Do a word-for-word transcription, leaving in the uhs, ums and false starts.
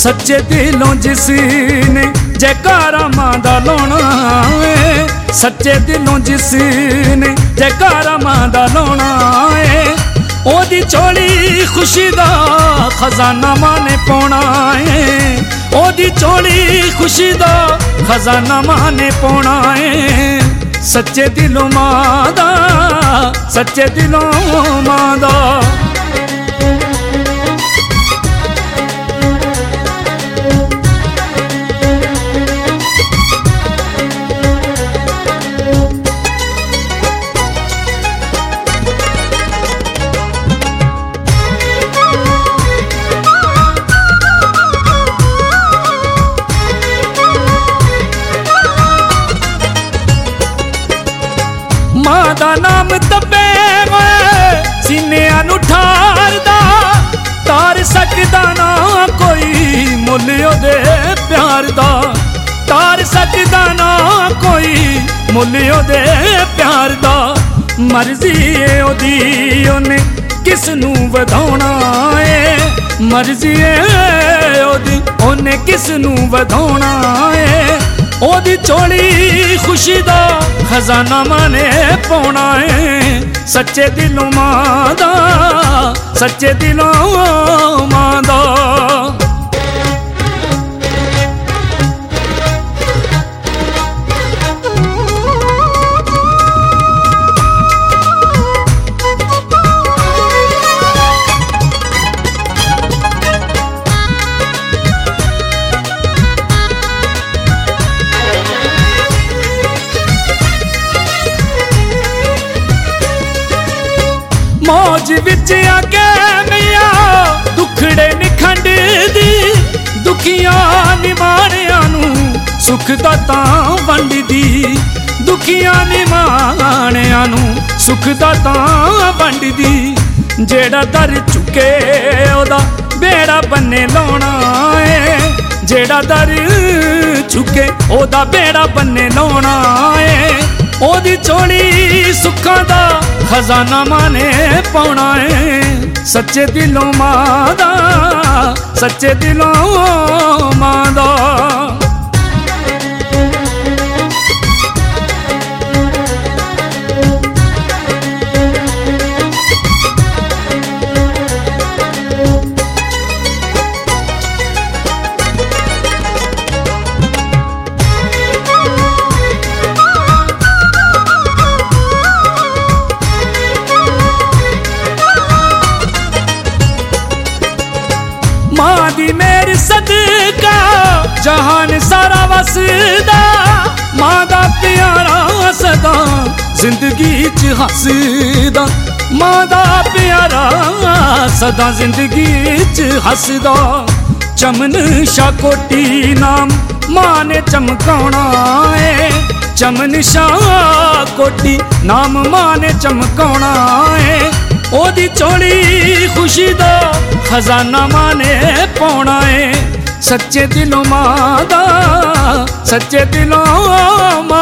सच्चे दिलों जिसने जयकारा मां दा लाउणा है, सच्चे दिलों जिसने जयकारा मां दा लाउणा है, ओदी चोली खुशी दा खजाना मां ने पाउणा है, ओदी चोली खुशी दा खजाना मां ने पाउणा है। सच्चे दिलों मां दा, सच्चे दिलों मां दा। मां दा नाम तबे सीने अनु ठारदा, तार सकदा ना कोई मुल ओदे प्यार दा, तार सकदा ना कोई मुल ओदे प्यार दा। मर्जी है ओदी ओने किसनू वधाउणा है, मर्जी है ओदी ओने किसनू वधाउणा है, ओदी चोली खुशी दा खजाना मां ने पाउणा है। सच्चे दिलों मां दा, सच्चे दिलों मां दा। मौज विच आके मिया दुखड़े निखंड दी, दुखियां निमाणियां नू सुख दा तां वंड दी, दुखियां निमाणियां नू सुख दा तां वंड दी। जेड़ा दर चुके ओदा बेड़ा बन्ने लाउणा है, जेड़ा दर चुके ओदा बेड़ा बन्ने लाउणा है, ओदी चोली सुखां दा खजाना मां ने पाउणा है। सच्चे दिलों मां दा, सच्चे दिलों मां दा। मां दी मेर सदका जहान सारा वसदा, मां दा प्यारा सदा जिंदगी च हसदा, मां दा प्यारा सदा जिंदगी च हसदा। चमन शाह कोटी नाम मां ने चमकाउणा है, चमन शाह कोटी नाम मां ने चमकाउणा है, ओदी चोली खुशी दा खजाना मां ने पाउणा है। सच्चे दिलों मां दा, सच्चे दिलों मां